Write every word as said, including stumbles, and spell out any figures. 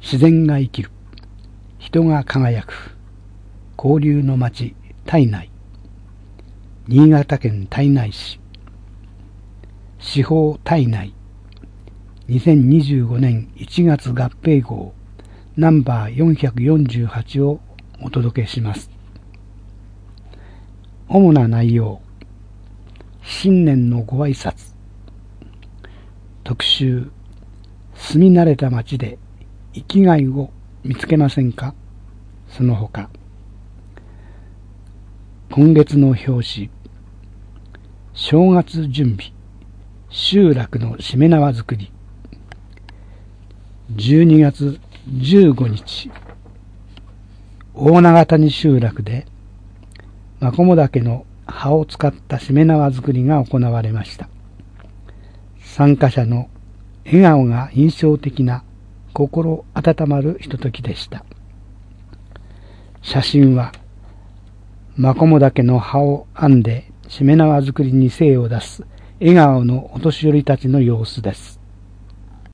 自然が生きる、人が輝く、交流の町、胎内。新潟県胎内市。司法胎内。にせんにじゅうごねんいちがつ合併号ナンバーよんひゃくよんじゅうはちをお届けします。主な内容。新年のご挨拶。特集。住み慣れた町で生きがいを見つけませんか？その他。今月の表紙。正月準備。集落のしめ縄作り。じゅうにがつじゅうごにち。大長谷集落でマコモダケの葉を使ったしめ縄作りが行われました。参加者の笑顔が印象的な心温まるひとときでした。写真はマコモダケの葉を編んでしめ縄作りに精を出す笑顔のお年寄りたちの様子です。